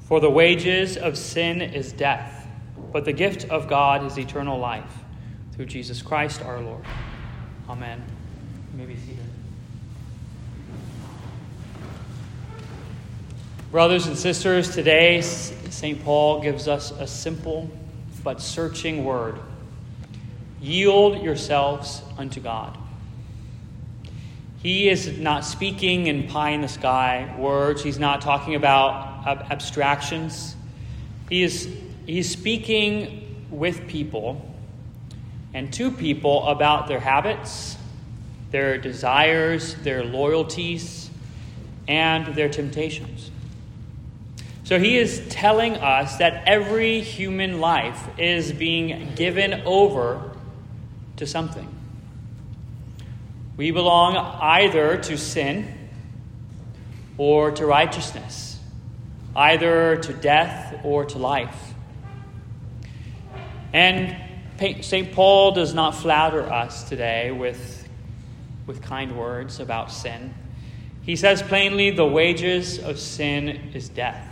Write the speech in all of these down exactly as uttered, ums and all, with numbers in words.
For the wages of sin is death, but the gift of God is eternal life through Jesus Christ our Lord. Amen. You may be seated. Brothers and sisters, today Saint Paul gives us a simple but searching word. Yield yourselves unto God. He is not speaking in pie-in-the-sky words. He's not talking about ab- abstractions. He is he's speaking with people and to people about their habits, their desires, their loyalties, and their temptations. So he is telling us that every human life is being given over to something. We belong either to sin or to righteousness, either to death or to life. And Saint Paul does not flatter us today with, with kind words about sin. He says plainly, the wages of sin is death.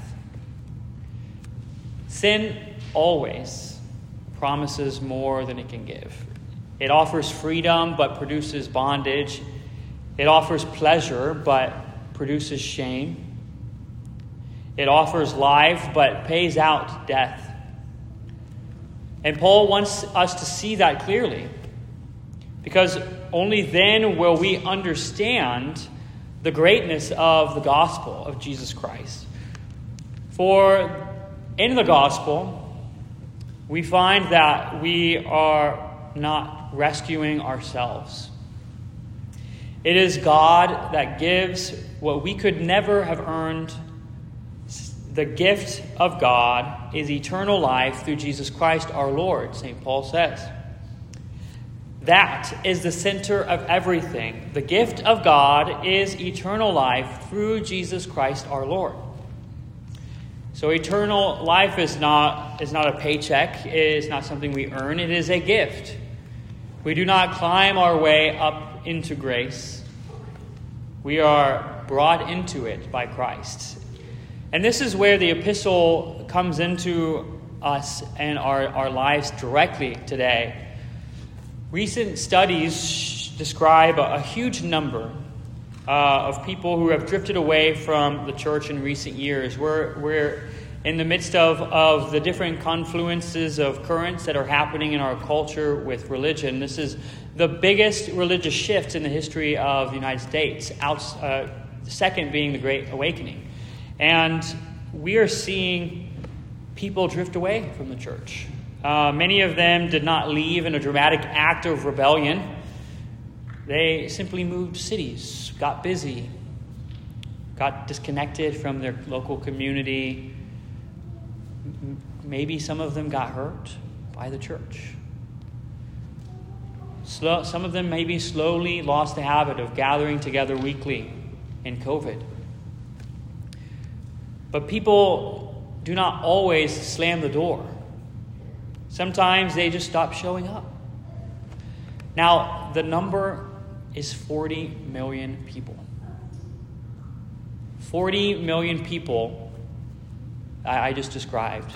Sin always promises more than it can give. It offers freedom, but produces bondage. It offers pleasure, but produces shame. It offers life, but pays out death. And Paul wants us to see that clearly, because only then will we understand the greatness of the gospel of Jesus Christ. For in the gospel, we find that we are not rescuing ourselves. It is God that gives what we could never have earned. The gift of God is eternal life through Jesus Christ our Lord, Saint Paul says. That is the center of everything. The gift of God is eternal life through Jesus Christ our Lord. So eternal life is not, is not a paycheck. It is not something we earn. It is a gift. We do not climb our way up into grace. We are brought into it by Christ. And this is where the epistle comes into us and our, our lives directly today. Recent studies describe a, a huge number uh, of people who have drifted away from the church in recent years. We're, we're in the midst of, of the different confluences of currents that are happening in our culture with religion. This is the biggest religious shift in the history of the United States, out, uh, the second being the Great Awakening. And we are seeing people drift away from the church. Uh, many of them did not leave in a dramatic act of rebellion. They simply moved cities, got busy, got disconnected from their local community. Maybe some of them got hurt by the church. Slow, some of them maybe slowly lost the habit of gathering together weekly in COVID. But people do not always slam the door. Sometimes they just stop showing up. Now, the number is forty million people. forty million people I, I just described.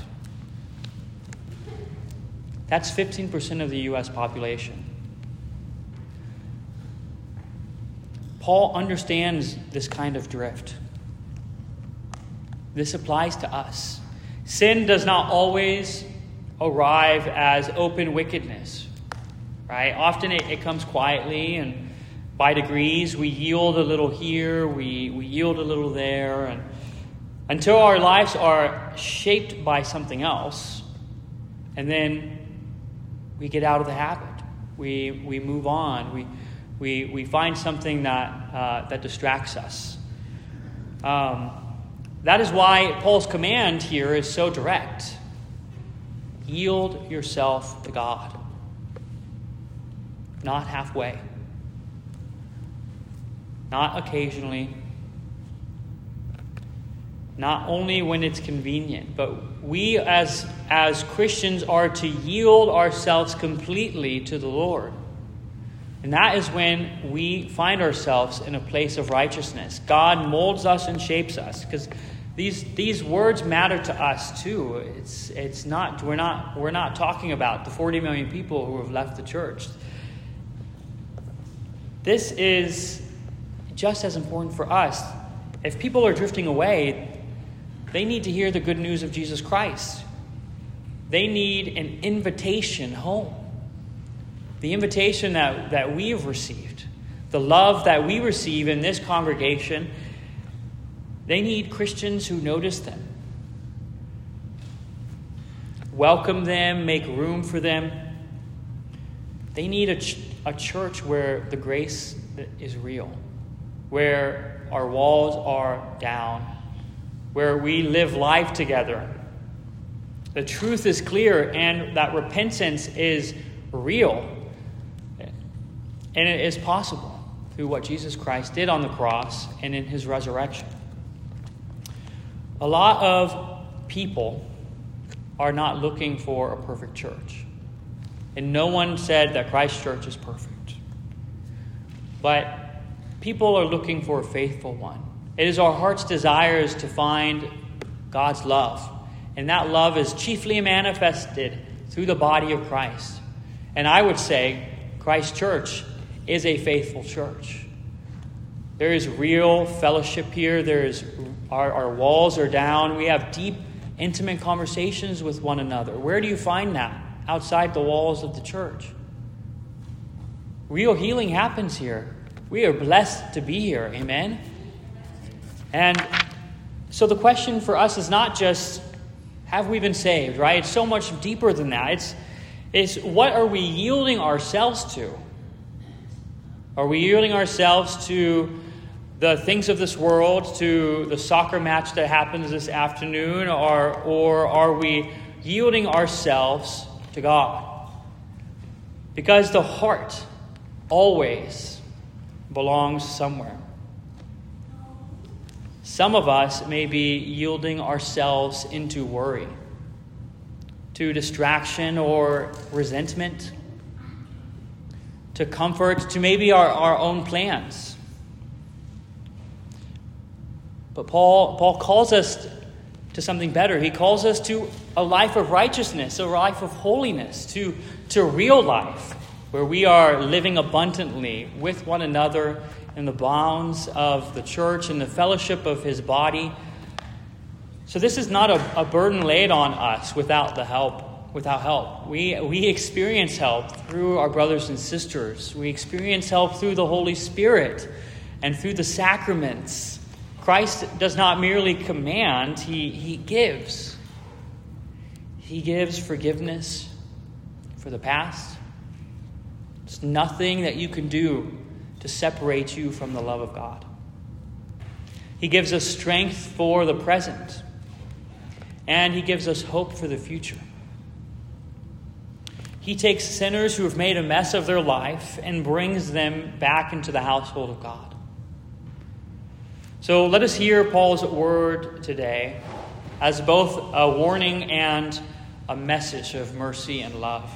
That's fifteen percent of the U S population. Paul understands this kind of drift. This applies to us. Sin does not always arrive as open wickedness, right? Often it, it comes quietly and by degrees. We yield a little here, we, we yield a little there, and until our lives are shaped by something else, and then we get out of the habit. We we move on. We we we find something that uh, that distracts us. Um, that is why Paul's command here is so direct. Yield yourself to God. Not halfway. Not occasionally. Not only when it's convenient, but we as, as Christians are to yield ourselves completely to the Lord. And that is when we find ourselves in a place of righteousness. God molds us and shapes us. Because These these words matter to us too. It's it's not we're not we're not talking about the forty million people who have left the church. This is just as important for us. If people are drifting away, they need to hear the good news of Jesus Christ. They need an invitation home. The invitation that, that we have received, the love that we receive in this congregation, they need Christians who notice them, welcome them, make room for them. They need a, ch- a church where the grace is real, where our walls are down, where we live life together. The truth is clear, and that repentance is real. And it is possible through what Jesus Christ did on the cross and in his resurrection. A lot of people are not looking for a perfect church. And no one said that Christ Church is perfect. But people are looking for a faithful one. It is our heart's desires to find God's love. And that love is chiefly manifested through the body of Christ. And I would say Christ Church is a faithful church. There is real fellowship here. There is our, our walls are down. We have deep, intimate conversations with one another. Where do you find that? Outside the walls of the church. Real healing happens here. We are blessed to be here. Amen? And so the question for us is not just, have we been saved, right? It's so much deeper than that. It's, it's what are we yielding ourselves to? Are we yielding ourselves to the things of this world, to the soccer match that happens this afternoon, or, or are we yielding ourselves to God? Because the heart always belongs somewhere. Some of us may be yielding ourselves into worry, to distraction or resentment, to comfort, to maybe our, our own plans. But Paul, Paul calls us to something better. He calls us to a life of righteousness, a life of holiness, to, to real life, where we are living abundantly with one another in the bounds of the church and the fellowship of his body. So this is not a, a burden laid on us without the help, without help. We, we experience help through our brothers and sisters. We experience help through the Holy Spirit and through the sacraments. Christ does not merely command, he, he gives. He gives forgiveness for the past. There's nothing that you can do to separate you from the love of God. He gives us strength for the present, and he gives us hope for the future. He takes sinners who have made a mess of their life and brings them back into the household of God. So let us hear Paul's word today as both a warning and a message of mercy and love.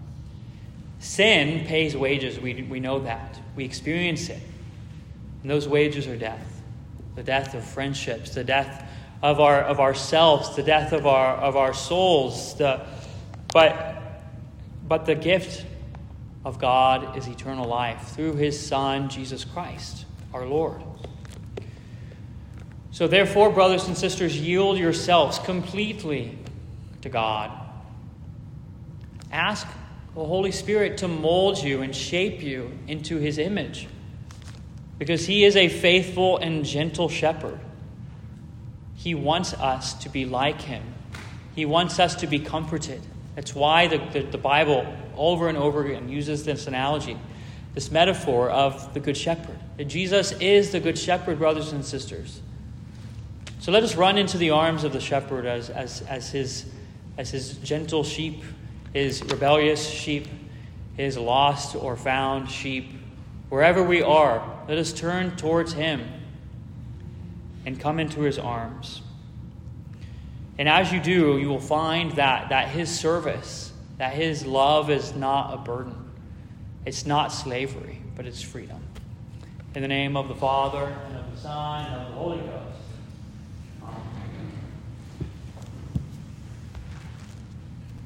Sin pays wages. We, we know that. We experience it. And those wages are death. The death of friendships, the death of our of ourselves, the death of our of our souls. The, but, but the gift of God is eternal life through his Son, Jesus Christ, our Lord. So therefore, brothers and sisters, yield yourselves completely to God. Ask the Holy Spirit to mold you and shape you into his image, because he is a faithful and gentle shepherd. He wants us to be like him. He wants us to be comforted. That's why the, the, the Bible over and over again uses this analogy, this metaphor of the Good Shepherd. That Jesus is the Good Shepherd, brothers and sisters. So let us run into the arms of the shepherd as, as, as, his, as his gentle sheep, his rebellious sheep, his lost or found sheep. Wherever we are, let us turn towards him and come into his arms. And as you do, you will find that, that his service, that his love is not a burden. It's not slavery, but it's freedom. In the name of the Father, and of the Son, and of the Holy Ghost.